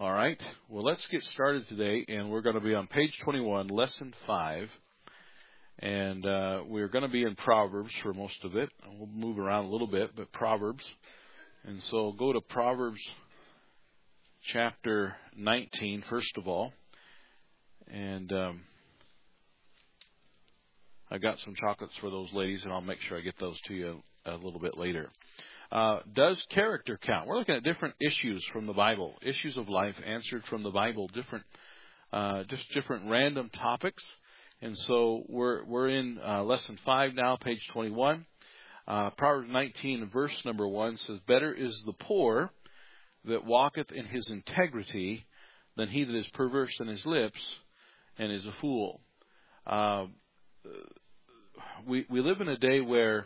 All right. Well, let's get started today, and we're going to be on page 21, lesson 5. And we're going to be in Proverbs for most of it. We'll move around a little bit, but Proverbs. And so go to Proverbs chapter 19, first of all. And I got some chocolates for those ladies, and I'll make sure I get those to you a little bit later. Does character count? We're looking at different issues from the Bible, issues of life answered from the Bible, different random topics. And so we're in lesson 5 now, page 21. Proverbs 19, verse number 1 says, "Better is the poor that walketh in his integrity than he that is perverse in his lips and is a fool." We live in a day where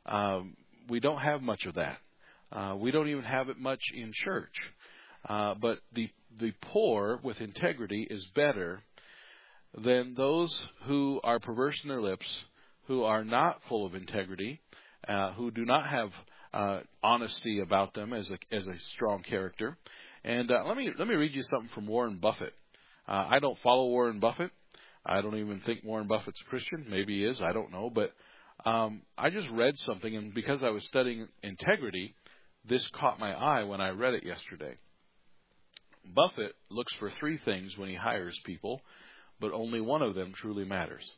we don't have much of that. We don't even have it much in church. But the poor with integrity is better than those who are perverse in their lips, who are not full of integrity, who do not have honesty about them as a strong character. And let me read you something from Warren Buffett. I don't follow Warren Buffett. I don't even think Warren Buffett's a Christian. Maybe he is. I don't know. But I just read something, and because I was studying integrity, this caught my eye when I read it yesterday. Buffett looks for 3 things when he hires people, but only one of them truly matters.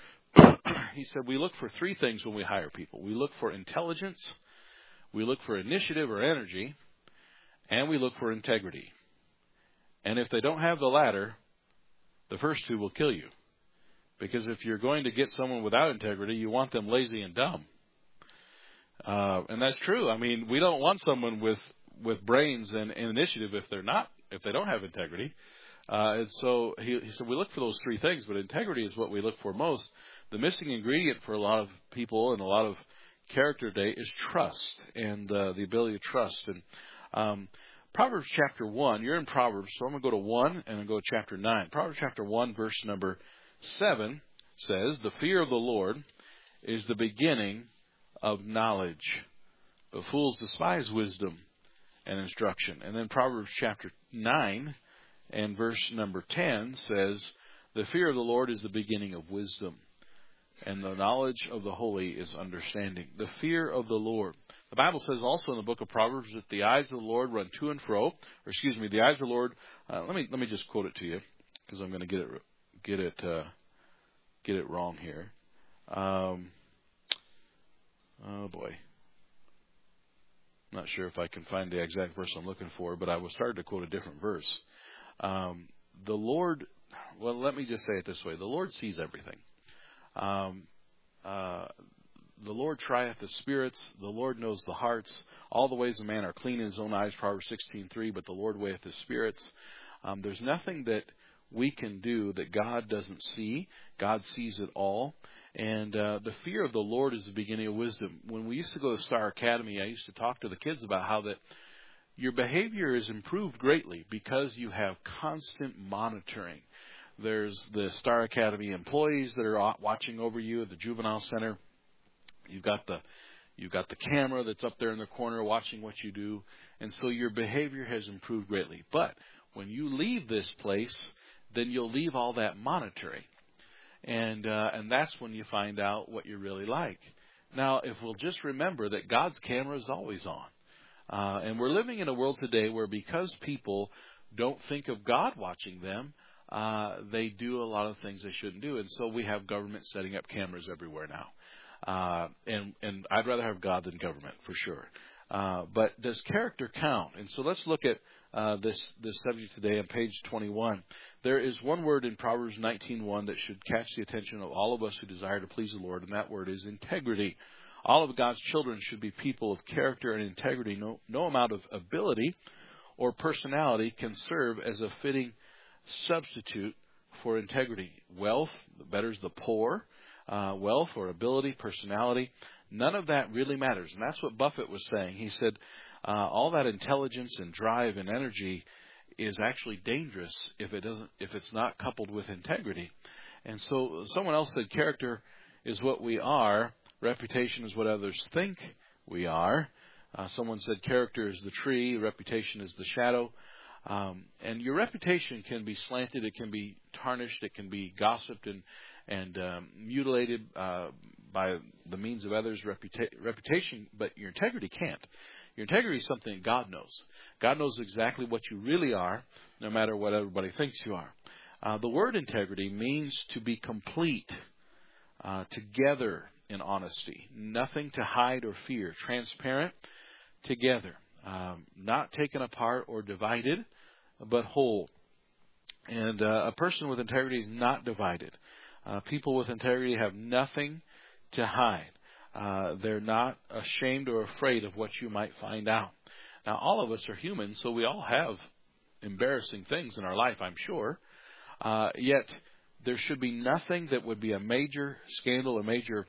He said, we look for 3 things when we hire people. We look for intelligence, we look for initiative or energy, and we look for integrity. And if they don't have the latter, the first 2 will kill you. Because if you're going to get someone without integrity, you want them lazy and dumb. And that's true. I mean, we don't want someone with brains and initiative if they don't have integrity. And so he said we look for those 3 things, but integrity is what we look for most. The missing ingredient for a lot of people and a lot of character today is trust and the ability to trust. And Proverbs chapter 1, you're in Proverbs, so I'm going to go to 1 and then go to chapter 9. Proverbs chapter 1, verse number 7 says, "The fear of the Lord is the beginning of knowledge, but fools despise wisdom and instruction." And then Proverbs chapter 9 and verse number 10 says, "The fear of the Lord is the beginning of wisdom, and the knowledge of the holy is understanding." The fear of the Lord. The Bible says also in the book of Proverbs that the eyes of the Lord run to and fro. The eyes of the Lord. Let me just quote it to you because I'm going to get it wrong here. Oh boy, I'm not sure if I can find the exact verse I'm looking for, but I was starting to quote a different verse. The Lord. Well, let me just say it this way: the Lord sees everything. The Lord trieth the spirits. The Lord knows the hearts. All the ways of man are clean in his own eyes, Proverbs 16:3. But the Lord weigheth the spirits. There's nothing that we can do that God doesn't see. God sees it all. And the fear of the Lord is the beginning of wisdom. When we used to go to Star Academy, I used to talk to the kids about how that your behavior is improved greatly because you have constant monitoring. There's the Star Academy employees that are watching over you at the juvenile center. You've got the camera that's up there in the corner watching what you do, and so your behavior has improved greatly. But when you leave this place, then you'll leave all that monitoring, and that's when you find out what you're really like. Now, if we'll just remember that God's camera is always on, and we're living in a world today where because people don't think of God watching them, they do a lot of things they shouldn't do, and so we have government setting up cameras everywhere now. And I'd rather have God than government for sure. But does character count? And so let's look at this subject today on page 21. There is one word in Proverbs 19:1 that should catch the attention of all of us who desire to please the Lord, and that word is integrity. All of God's children should be people of character and integrity. No amount of ability or personality can serve as a fitting substitute for integrity. Wealth betters the poor. Wealth or ability, personality, none of that really matters. And that's what Buffett was saying. He said all that intelligence and drive and energy is actually dangerous if it's not coupled with integrity. And so someone else said character is what we are, reputation is what others think we are. Someone said character is the tree, reputation is the shadow. And your reputation can be slanted, it can be tarnished, it can be gossiped and mutilated by the means of others' reputation, but your integrity can't. Your integrity is something that God knows. God knows exactly what you really are, no matter what everybody thinks you are. The word integrity means to be complete, together in honesty, nothing to hide or fear, transparent, together, not taken apart or divided, but whole. And a person with integrity is not divided. People with integrity have nothing to hide. They're not ashamed or afraid of what you might find out. Now, all of us are human, so we all have embarrassing things in our life, I'm sure. Yet, there should be nothing that would be a major scandal, a major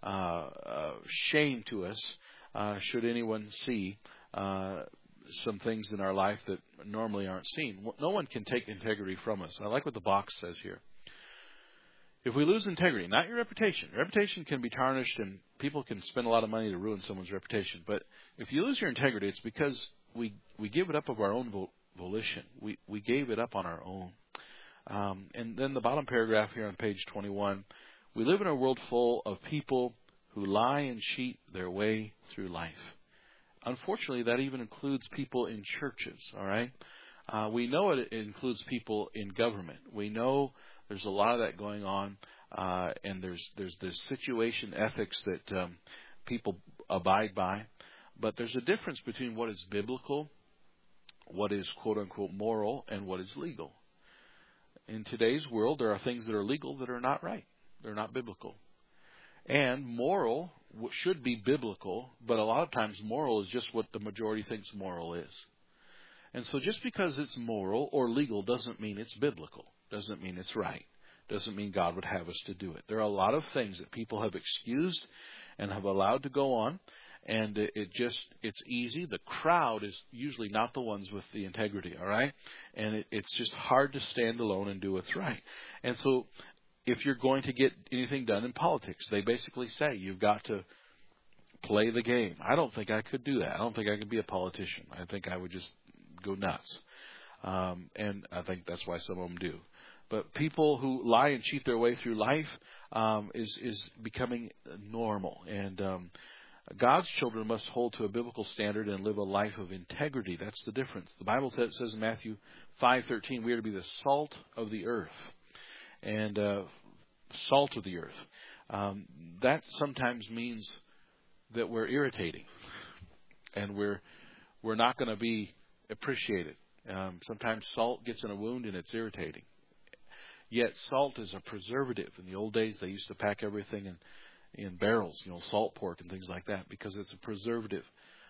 shame to us, should anyone see some things in our life that normally aren't seen. No one can take integrity from us. I like what the box says here. If we lose integrity, not your reputation. Reputation can be tarnished and people can spend a lot of money to ruin someone's reputation. But if you lose your integrity, it's because we give it up of our own volition. We gave it up on our own. And then the bottom paragraph here on page 21, we live in a world full of people who lie and cheat their way through life. Unfortunately, that even includes people in churches, all right? We know it includes people in government. We know there's a lot of that going on, and there's this situation ethics that people abide by. But there's a difference between what is biblical, what is quote-unquote moral, and what is legal. In today's world, there are things that are legal that are not right. They're not biblical. And moral should be biblical, but a lot of times moral is just what the majority thinks moral is. And so just because it's moral or legal doesn't mean it's biblical, doesn't mean it's right, doesn't mean God would have us to do it. There are a lot of things that people have excused and have allowed to go on, and it's easy. The crowd is usually not the ones with the integrity, all right? And it's just hard to stand alone and do what's right. And so if you're going to get anything done in politics, they basically say you've got to play the game. I don't think I could do that. I don't think I could be a politician. I think I would just go nuts. And I think that's why some of them do. But people who lie and cheat their way through life is becoming normal. And God's children must hold to a biblical standard and live a life of integrity. That's the difference. The Bible says in Matthew 5:13, we are to be the salt of the earth. And salt of the earth. That sometimes means that we're irritating. And we're not going to be appreciated. Sometimes salt gets in a wound and it's irritating. Yet salt is a preservative. In the old days, they used to pack everything in barrels, salt pork and things like that, because it's a preservative.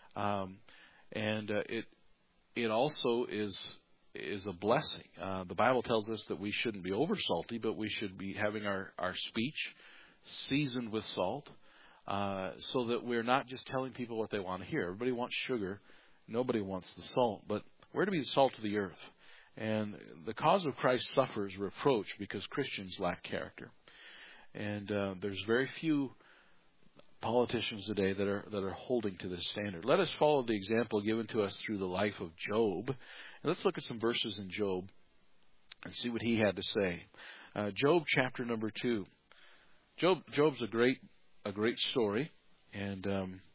And it also is a blessing. The Bible tells us that we shouldn't be over salty, but we should be having our speech seasoned with salt, so that we're not just telling people what they want to hear. Everybody wants sugar. Nobody wants the salt. But we're to be the salt of the earth. And the cause of Christ suffers reproach because Christians lack character. And there's very few politicians today that are holding to this standard. Let us follow the example given to us through the life of Job. And let's look at some verses in Job and see what he had to say. Job chapter number 2. Job's a great story, and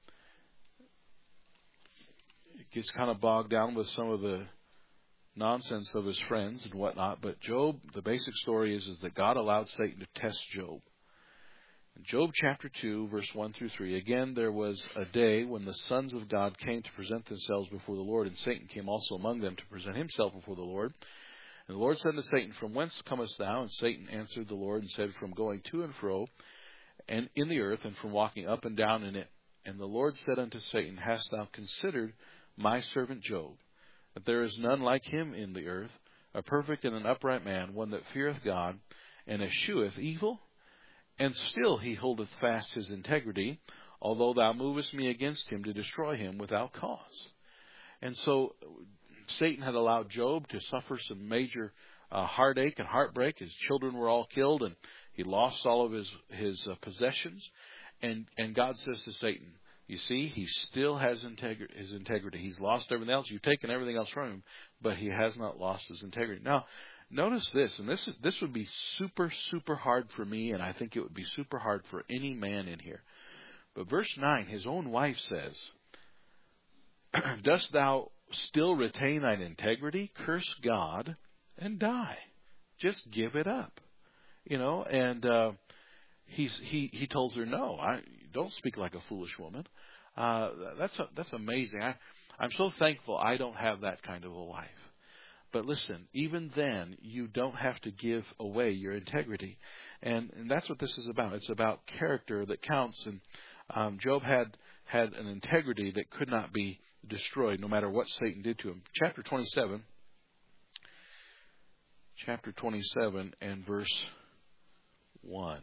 it gets kind of bogged down with some of the nonsense of his friends and whatnot. But Job, the basic story is that God allowed Satan to test Job. In Job chapter 2, verse 1 through 3, again there was a day when the sons of God came to present themselves before the Lord, and Satan came also among them to present himself before the Lord. And the Lord said to Satan, from whence comest thou? And Satan answered the Lord and said, from going to and fro and in the earth, and from walking up and down in it. And the Lord said unto Satan, hast thou considered my servant Job, that there is none like him in the earth, a perfect and an upright man, one that feareth God, and escheweth evil? And still he holdeth fast his integrity, although thou movest me against him to destroy him without cause. And so Satan had allowed Job to suffer some major heartache and heartbreak. His children were all killed, and he lost all of his possessions. And God says to Satan, You see, he still has his integrity. He's lost everything else. You've taken everything else from him, but he has not lost his integrity. Now, notice this, and this would be super, super hard for me, and I think it would be super hard for any man in here. But verse 9, his own wife says, dost thou still retain thine integrity? Curse God and die. Just give it up. And he tells her, no, don't speak like a foolish woman. That's amazing. I'm so thankful I don't have that kind of a wife. But listen, even then, you don't have to give away your integrity. And that's what this is about. It's about character that counts. And Job had an integrity that could not be destroyed no matter what Satan did to him. Chapter 27 and verse 1.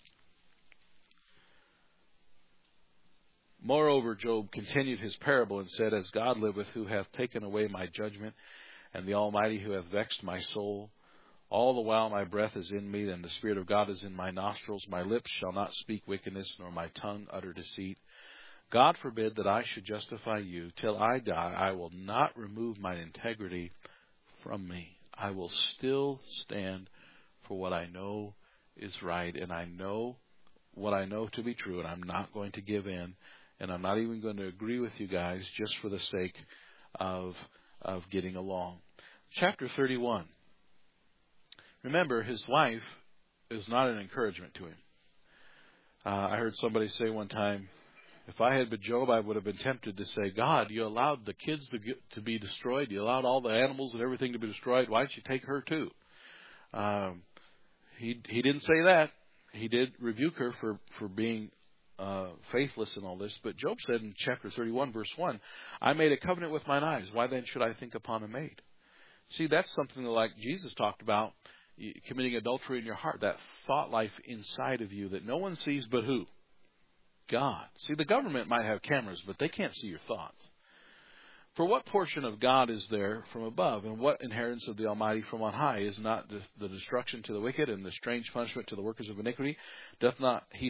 Moreover, Job continued his parable and said, as God liveth, who hath taken away my judgment, and the Almighty who hath vexed my soul, all the while my breath is in me, and the Spirit of God is in my nostrils. My lips shall not speak wickedness, nor my tongue utter deceit. God forbid that I should justify you. Till I die, I will not remove mine integrity from me. I will still stand for what I know is right, and I know what I know to be true, and I'm not going to give in, and I'm not even going to agree with you guys just for the sake of getting along. Chapter 31. Remember, his wife is not an encouragement to him. I heard somebody say one time, if I had been Job, I would have been tempted to say, God, you allowed the kids to be destroyed. You allowed all the animals and everything to be destroyed. Why don't you take her too? He didn't say that. He did rebuke her for being faithless in all this. But Job said in chapter 31, verse 1, I made a covenant with mine eyes. Why then should I think upon a maid? See, that's something like Jesus talked about, committing adultery in your heart, that thought life inside of you that no one sees but who? God. See, the government might have cameras, but they can't see your thoughts. For what portion of God is there from above, and what inheritance of the Almighty from on high? Is not the destruction to the wicked, and the strange punishment to the workers of iniquity? Doth not he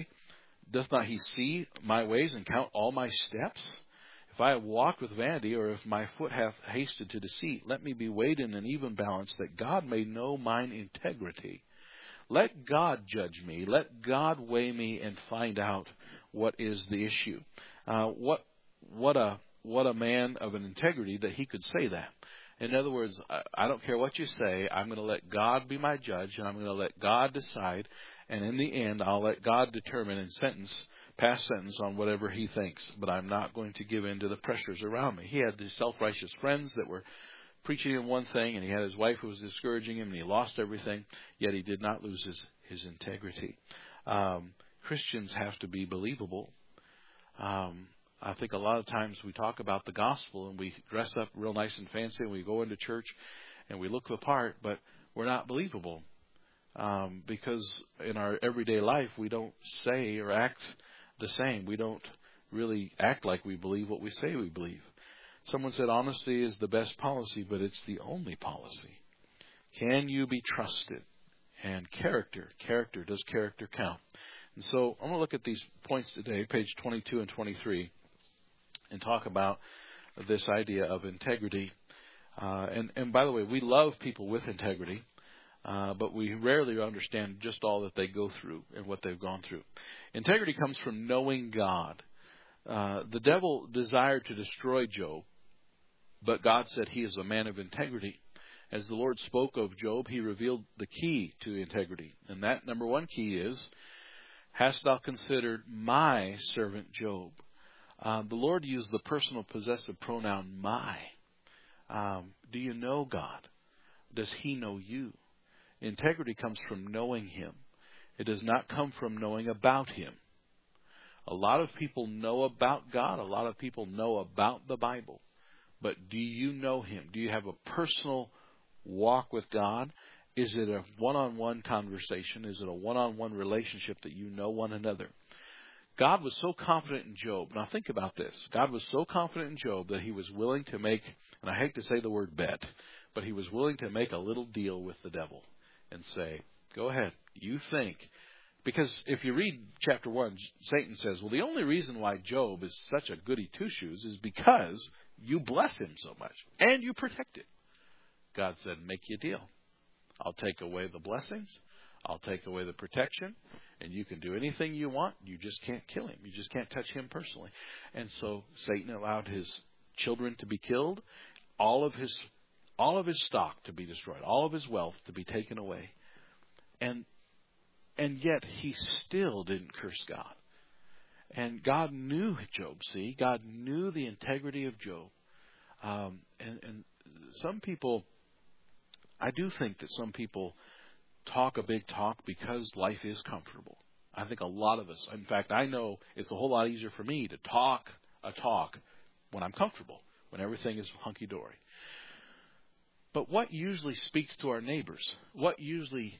see my ways, and count all my steps? If I have walked with vanity, or if my foot hath hasted to deceit, let me be weighed in an even balance, that God may know mine integrity. Let God judge me. Let God weigh me and find out what is the issue. What a man of an integrity that he could say that. In other words, I don't care what you say. I'm going to let God be my judge, and I'm going to let God decide. And in the end, I'll let God determine and pass sentence on whatever he thinks. But I'm not going to give in to the pressures around me. He had these self-righteous friends that were preaching him one thing, and he had his wife who was discouraging him, and he lost everything, yet he did not lose his integrity. Christians have to be believable. I think a lot of times we talk about the gospel, and we dress up real nice and fancy, and we go into church, and we look the part, but we're not believable. Because in our everyday life, we don't say or act the same. We don't really act like we believe what we say we believe. Someone said honesty is the best policy, but it's the only policy. Can you be trusted? And character. Does character count? And so I'm going to look at these points today, page 22 and 23, and talk about this idea of integrity. And by the way, we love people with integrity, but we rarely understand just all that they go through and what they've gone through. Integrity comes from knowing God. The devil desired to destroy Job, but God said he is a man of integrity. As the Lord spoke of Job, he revealed the key to integrity. And that number one key is, hast thou considered my servant Job? The Lord used the personal possessive pronoun my. Do you know God? Does he know you? Integrity comes from knowing him. It does not come from knowing about him. A lot of people know about God. A lot of people know about the Bible. But do you know him? Do you have a personal walk with God? Is it a one-on-one conversation? Is it a one-on-one relationship that you know one another? God was so confident in Job. Now think about this. God was so confident in Job that he was willing to make, and I hate to say the word bet, but he was willing to make a little deal with the devil and say, go ahead, you think Because if you read chapter 1, Satan says, well, the only reason why Job is such a goody two-shoes is because you bless him so much and you protect him. God said, make you a deal. I'll take away the blessings. I'll take away the protection. And you can do anything you want. You just can't kill him. You just can't touch him personally. And so Satan allowed his children to be killed, all of his stock to be destroyed, all of his wealth to be taken away. And yet he still didn't curse God. And God knew Job, see? God knew the integrity of Job. And some people, I do think that some people talk a big talk because life is comfortable. I think a lot of us, in fact, I know it's a whole lot easier for me to talk a talk when I'm comfortable, when everything is hunky-dory. But what usually speaks to our neighbors? What usually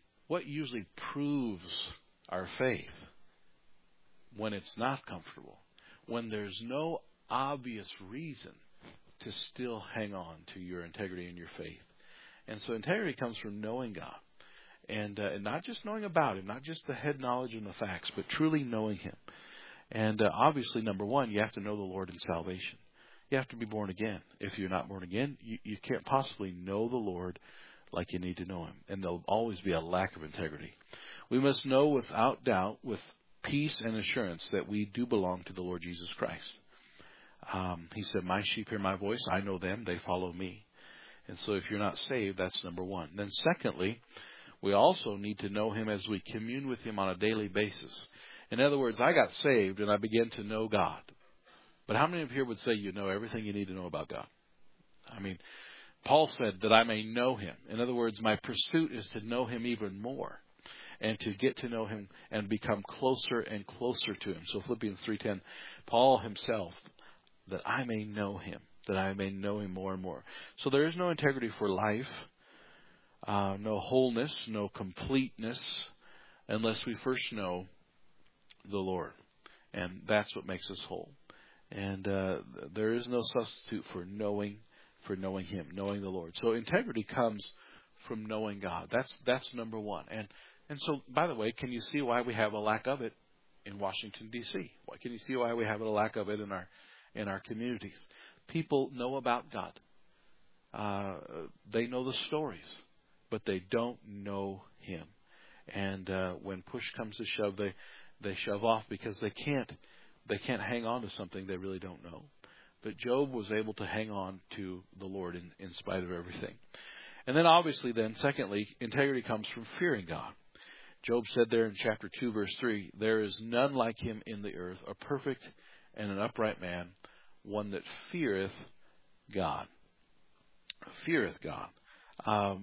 proves our faith? When it's not comfortable, when there's no obvious reason to still hang on to your integrity and your faith. And so integrity comes from knowing God, and not just knowing about Him, not just the head knowledge and the facts, but truly knowing Him. And obviously, number one, you have to know the Lord in salvation. You have to be born again. If you're not born again, you can't possibly know the Lord like you need to know Him. And there'll always be a lack of integrity. We must know without doubt, with peace and assurance, that we do belong to the Lord Jesus Christ. He said, my sheep hear my voice. I know them. They follow me. And so if you're not saved, that's number one. Then secondly, we also need to know Him as we commune with Him on a daily basis. In other words, I got saved and I began to know God. But how many of you here would say you know everything you need to know about God? I mean, Paul said that I may know Him. In other words, my pursuit is to know Him even more, and to get to know Him and become closer and closer to Him. So Philippians 3:10, Paul himself, that I may know Him, that I may know Him more and more. So there is no integrity for life, no wholeness, no completeness, unless we first know the Lord. And that's what makes us whole. And there is no substitute for knowing Him, knowing the Lord. So integrity comes from knowing God. That's number one. And so, by the way, can you see why we have a lack of it in Washington, D.C.? Why can you see why we have a lack of it in our communities? People know about God. They know the stories, but they don't know Him. And when push comes to shove, they shove off because they can't hang on to something they really don't know. But Job was able to hang on to the Lord in spite of everything. And then obviously secondly, integrity comes from fearing God. Job said there in chapter 2, verse 3, there is none like him in the earth, a perfect and an upright man, one that feareth God. Feareth God.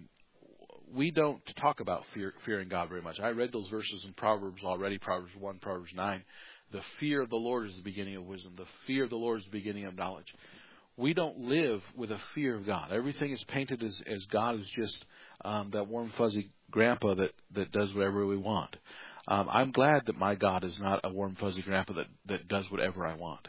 We don't talk about fearing God very much. I read those verses in Proverbs already, Proverbs 1, Proverbs 9. The fear of the Lord is the beginning of wisdom. The fear of the Lord is the beginning of knowledge. We don't live with a fear of God. Everything is painted as God is just that warm, fuzzy grandpa that does whatever we want. I'm glad that my God is not a warm, fuzzy grandpa that does whatever I want.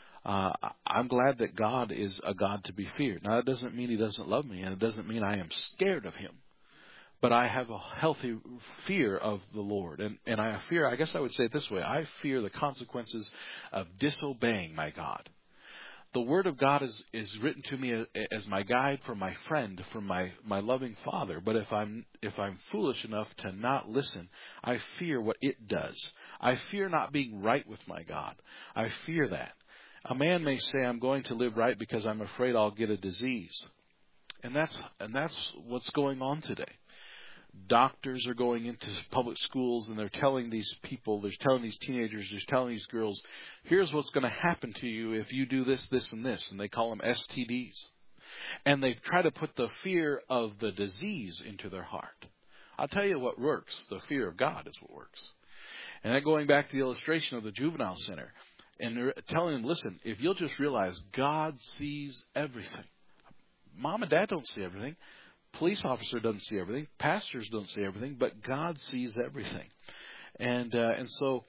I'm glad that God is a God to be feared. Now, that doesn't mean He doesn't love me, and it doesn't mean I am scared of Him. But I have a healthy fear of the Lord. And I guess I would say it this way, I fear the consequences of disobeying my God. The Word of God is written to me as my guide, from my friend, from my loving Father. But if I'm foolish enough to not listen, I fear what it does. I fear not being right with my God. I fear that. A man may say, I'm going to live right because I'm afraid I'll get a disease. And that's what's going on today. Doctors are going into public schools and they're telling these people, they're telling these teenagers, they're telling these girls, here's what's going to happen to you if you do this, this, and this. And they call them STDs. And they try to put the fear of the disease into their heart. I'll tell you what works. The fear of God is what works. And then going back to the illustration of the juvenile center, and they're telling them, listen, if you'll just realize God sees everything. Mom and Dad don't see everything. Police officer doesn't see everything. Pastors don't see everything, but God sees everything. And so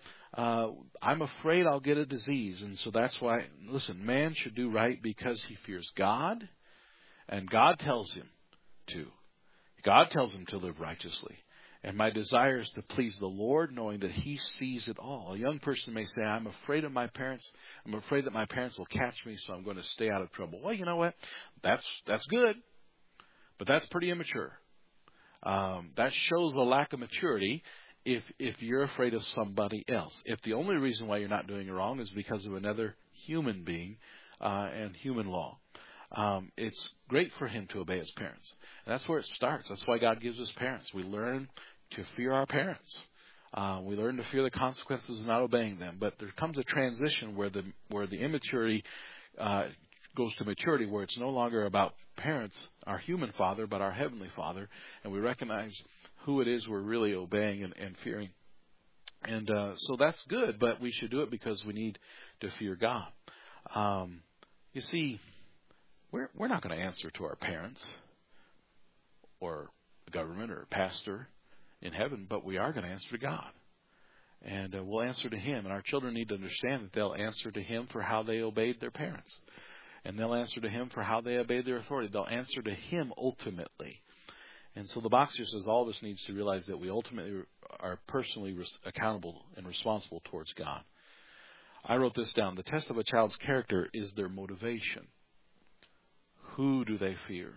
I'm afraid I'll get a disease. And so that's why, listen, man should do right because he fears God, and God tells him to. God tells him to live righteously. And my desire is to please the Lord, knowing that He sees it all. A young person may say, I'm afraid of my parents. I'm afraid that my parents will catch me, so I'm going to stay out of trouble. Well, you know what? That's good, but that's pretty immature. That shows a lack of maturity if you're afraid of somebody else. If the only reason why you're not doing it wrong is because of another human being and human law. It's great for him to obey his parents. And that's where it starts. That's why God gives us parents. We learn to fear our parents. We learn to fear the consequences of not obeying them. But there comes a transition where the immaturity goes to maturity, where it's no longer about parents, our human father, but our heavenly Father, and we recognize who it is we're really obeying and fearing. And so that's good, but we should do it because we need to fear God. You see, we're not going to answer to our parents or the government or a pastor in heaven, but we are going to answer to God. And we'll answer to Him. And our children need to understand that they'll answer to Him for how they obeyed their parents. And they'll answer to Him for how they obeyed their authority. They'll answer to Him ultimately. And so the boxer says all of us needs to realize that we ultimately are personally accountable and responsible towards God. I wrote this down. The test of a child's character is their motivation. Who do they fear?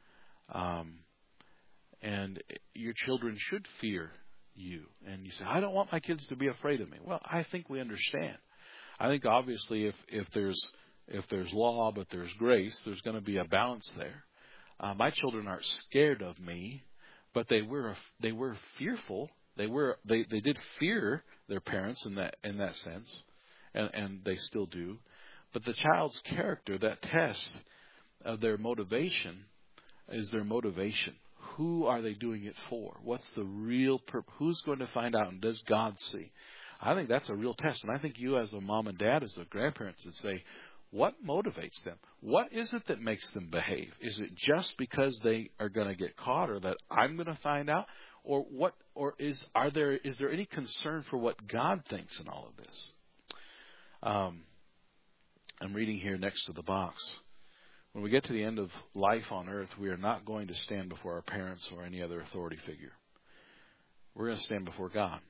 And your children should fear you. And you say, I don't want my kids to be afraid of me. Well, I think we understand. I think obviously if there's law but there's grace, there's going to be a balance there. My children aren't scared of me, but they were fearful. They did fear their parents in that sense, and they still do. But the child's character, that test of their motivation, is their motivation. Who are they doing it for? What's the real purpose? Who's going to find out, and does God see? I think that's a real test, and I think you as a mom and dad, as a grandparents, would say, what motivates them? What is it that makes them behave? Is it just because they are going to get caught, or that I'm going to find out, or what? Or is there any concern for what God thinks in all of this? I'm reading here next to the box. When we get to the end of life on earth, we are not going to stand before our parents or any other authority figure. We're going to stand before God.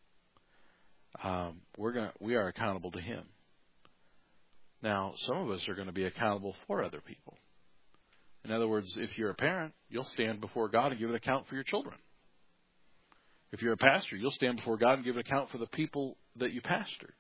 We are accountable to Him. Now, some of us are going to be accountable for other people. In other words, if you're a parent, you'll stand before God and give an account for your children. If you're a pastor, you'll stand before God and give an account for the people that you pastor.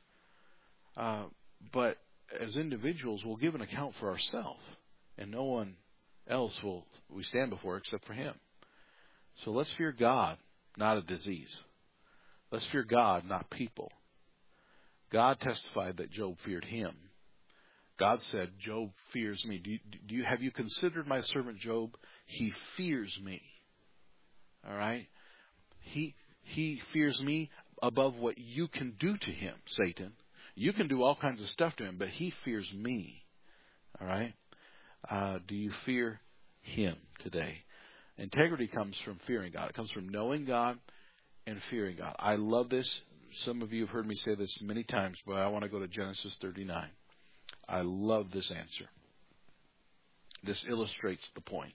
But as individuals, we'll give an account for ourselves, and no one else will we stand before except for Him. So let's fear God, not a disease. Let's fear God, not people. God testified that Job feared Him. God said, Job fears me. Have you considered my servant Job? He fears me. All right? He fears me above what you can do to him, Satan. You can do all kinds of stuff to him, but he fears me. All right? Do you fear Him today? Integrity comes from fearing God. It comes from knowing God and fearing God. I love this. Some of you have heard me say this many times, but I want to go to Genesis 39. I love this answer. This illustrates the point.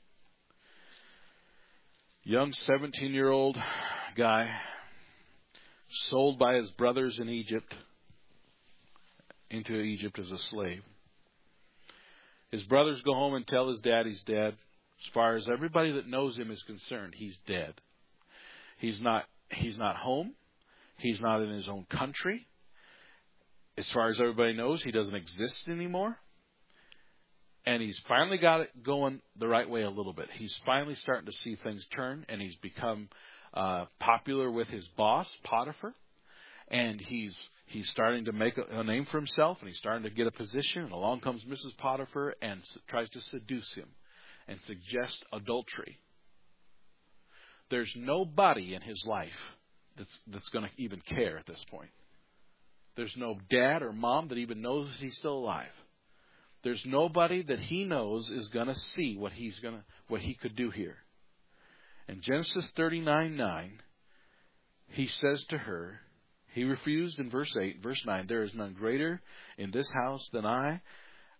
Young 17-year-old guy sold by his brothers in Egypt into Egypt as a slave. His brothers go home and tell his dad he's dead. As far as everybody that knows him is concerned, he's dead. He's not home. He's not in his own country. As far as everybody knows, he doesn't exist anymore. And he's finally got it going the right way a little bit. He's finally starting to see things turn, and he's become popular with his boss, Potiphar. And he's starting to make a name for himself, and he's starting to get a position. And along comes Mrs. Potiphar and tries to seduce him and suggest adultery. There's nobody in his life that's going to even care at this point. There's no dad or mom that even knows he's still alive. There's nobody that he knows is going to see what he could do here. In Genesis 39:9, he says to her, he refused in verse 8, verse 9, there is none greater in this house than I.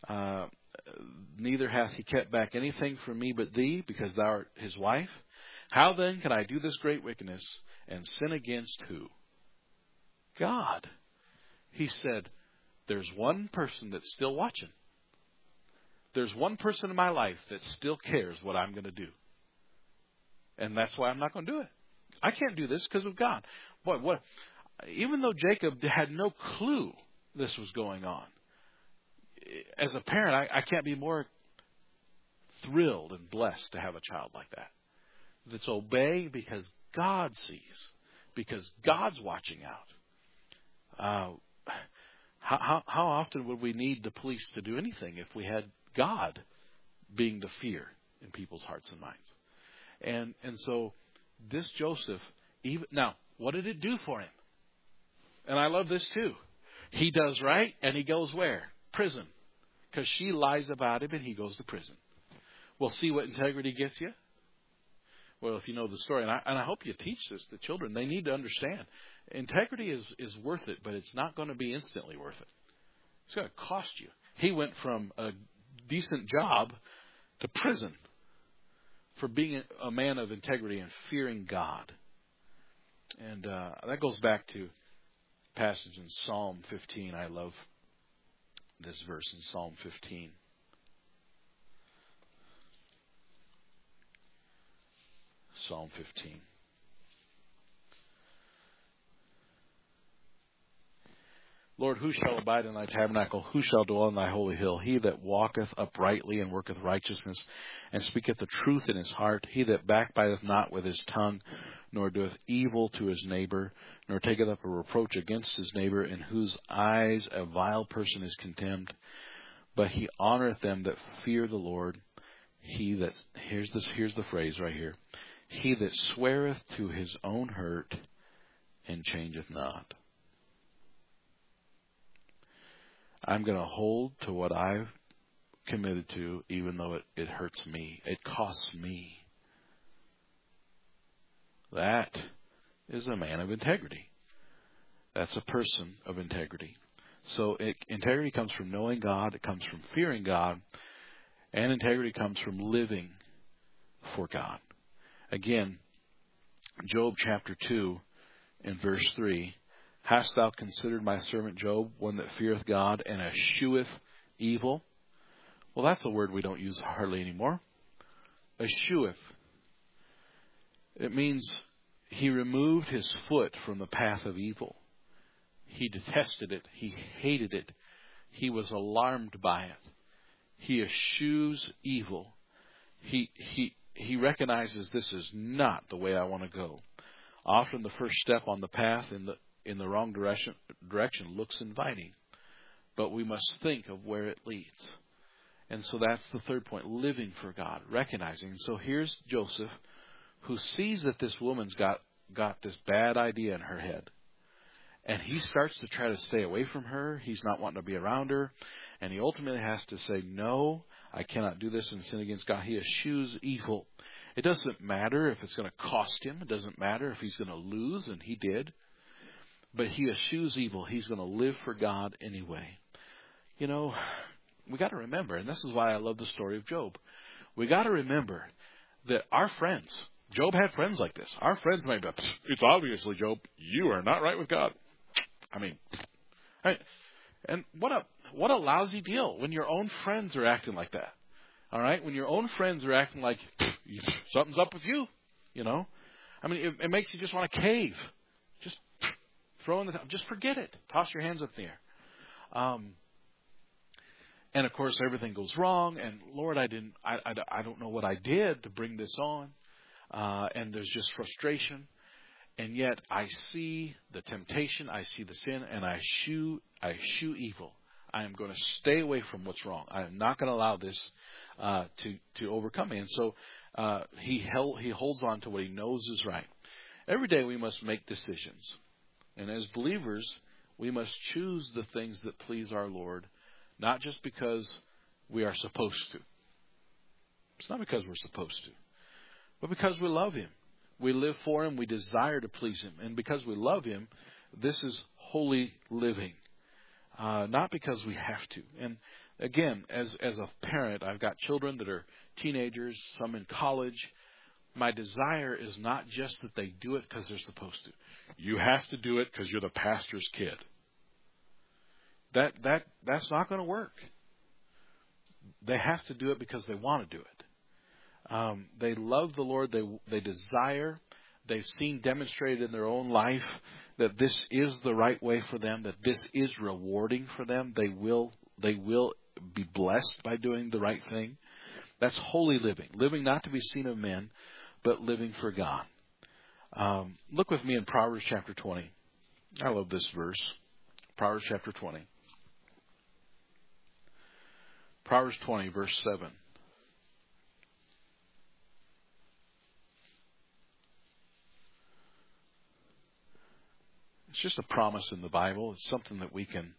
Neither hath he kept back anything from me but thee, because thou art his wife. How then can I do this great wickedness and sin against who? God. He said, there's one person that's still watching. There's one person in my life that still cares what I'm going to do. And that's why I'm not going to do it. I can't do this because of God. Boy, even though Jacob had no clue this was going on, as a parent, I can't be more thrilled and blessed to have a child like that. That's obeying because God sees, because God's watching out. How often would we need the police to do anything if we had God being the fear in people's hearts and minds? And so this Joseph, now, what did it do for him? And I love this too. He does right, and he goes where? Prison. Because she lies about him, and he goes to prison. Well, see what integrity gets you? Well, if you know the story, and I hope you teach this to children, they need to understand. Integrity is worth it, but it's not going to be instantly worth it. It's going to cost you. He went from a decent job to prison for being a man of integrity and fearing God. And that goes back to a passage in Psalm 15. I love this verse in Psalm 15. Psalm 15. Lord, who shall abide in thy tabernacle? Who shall dwell in thy holy hill? He that walketh uprightly and worketh righteousness, and speaketh the truth in his heart. He that backbiteth not with his tongue, nor doeth evil to his neighbor, nor taketh up a reproach against his neighbor, in whose eyes a vile person is contemned. But he honoreth them that fear the Lord. He that, here's the phrase right here. He that sweareth to his own hurt and changeth not. I'm going to hold to what I've committed to, even though it hurts me. It costs me. That is a man of integrity. That's a person of integrity. So integrity comes from knowing God. It comes from fearing God. And integrity comes from living for God. Again, Job chapter 2 and verse 3. Hast thou considered my servant Job, one that feareth God and escheweth evil? Well, that's a word we don't use hardly anymore. Escheweth. It means he removed his foot from the path of evil. He detested it. He hated it. He was alarmed by it. He eschews evil. He recognizes this is not the way I want to go. Often the first step on the path in the wrong direction looks inviting, but we must think of where it leads. And so that's the third point, living for God, recognizing. So here's Joseph, who sees that this woman's got this bad idea in her head. And he starts to try to stay away from her. He's not wanting to be around her. And he ultimately has to say, no, I cannot do this and sin against God. He eschews evil. It doesn't matter if it's going to cost him. It doesn't matter if he's going to lose, and he did. But he eschews evil. He's going to live for God anyway. You know, we got to remember, and this is why I love the story of Job. We got to remember that our friends, Job had friends like this. Our friends might be, it's obviously, Job, you are not right with God. I mean, and what a lousy deal when your own friends are acting like that. All right, when your own friends are acting like something's up with you, you know. I mean, it makes you just want to cave. Just throw in just forget it. Toss your hands up in the air. And of course, everything goes wrong. And Lord, I don't know what I did to bring this on. And there's just frustration. And yet I see the temptation, I see the sin, and I eschew evil. I am going to stay away from what's wrong. I am not going to allow this to overcome me. And so he holds on to what he knows is right. Every day we must make decisions. And as believers, we must choose the things that please our Lord, not just because we are supposed to. It's not because we're supposed to, but because we love Him. We live for Him. We desire to please Him. And because we love Him, this is holy living. Not because we have to. And again, as a parent, I've got children that are teenagers, some in college. my desire is not just that they do it because they're supposed to. You have to do it because you're the pastor's kid. That's not going to work. They have to do it because they want to do it. They love the Lord. They desire. They've seen demonstrated in their own life that this is the right way for them, that this is rewarding for them. They will be blessed by doing the right thing. That's holy living. Living not to be seen of men, but living for God. Look with me in Proverbs chapter 20. I love this verse. Proverbs chapter 20. Proverbs 20, verse 7. It's just a promise in the Bible. It's something that we can,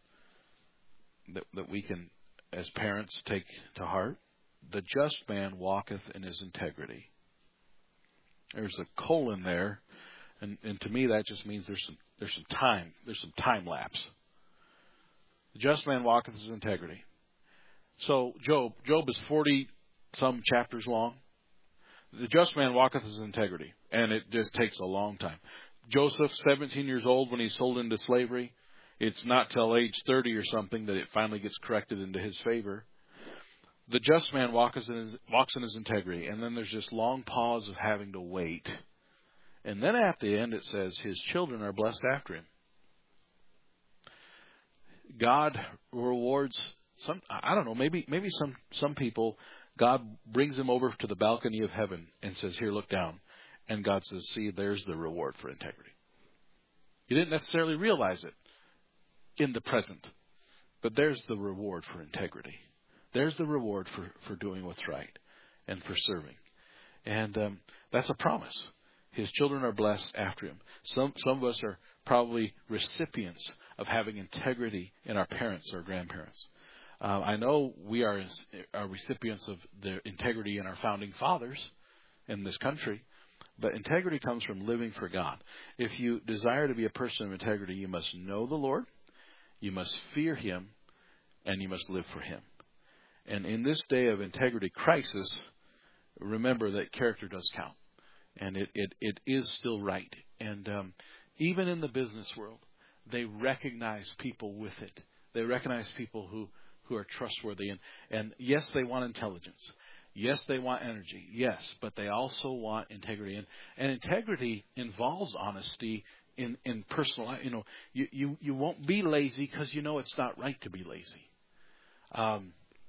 as parents, take to heart. The just man walketh in his integrity. There's a colon there, and to me that just means there's some time lapse. The just man walketh in his integrity. So Job is 40 some chapters long. The just man walketh in his integrity, and it just takes a long time. Joseph, 17 years old when he's sold into slavery. It's not till age 30 or something that it finally gets corrected into his favor. The just man walks in his integrity, and then there's this long pause of having to wait. And then at the end it says, his children are blessed after him. God rewards maybe some people, God brings them over to the balcony of heaven and says, here, look down. And God says, see, there's the reward for integrity. You didn't necessarily realize it in the present, but there's the reward for integrity. There's the reward for doing what's right and for serving. And that's a promise. His children are blessed after him. Some of us are probably recipients of having integrity in our parents or grandparents. I know we are recipients of the integrity in our founding fathers in this country. But integrity comes from living for God. If you desire to be a person of integrity, you must know the Lord, you must fear him, and you must live for him. And in this day of integrity crisis, remember that character does count. And it is still right. And even in the business world, they recognize people with it. They recognize people who are trustworthy. And yes, they want intelligence. Yes, they want energy. Yes, but they also want integrity. And integrity involves honesty in personal life. You won't be lazy because you know it's not right to be lazy.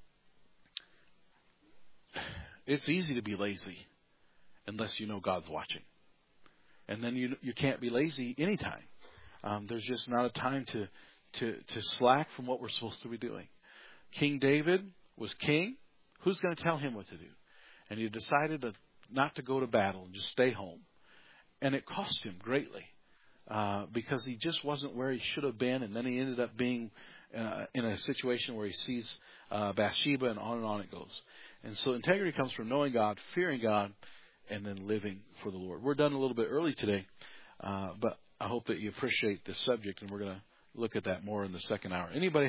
It's easy to be lazy unless you know God's watching. And then you can't be lazy anytime. There's just not a time to slack from what we're supposed to be doing. King David was king. Who's going to tell him what to do? And he decided not to go to battle and just stay home. And it cost him greatly because he just wasn't where he should have been. And then he ended up being in a situation where he sees Bathsheba, and on it goes. And so integrity comes from knowing God, fearing God, and then living for the Lord. We're done a little bit early today, but I hope that you appreciate this subject, and we're going to look at that more in the second hour. Anybody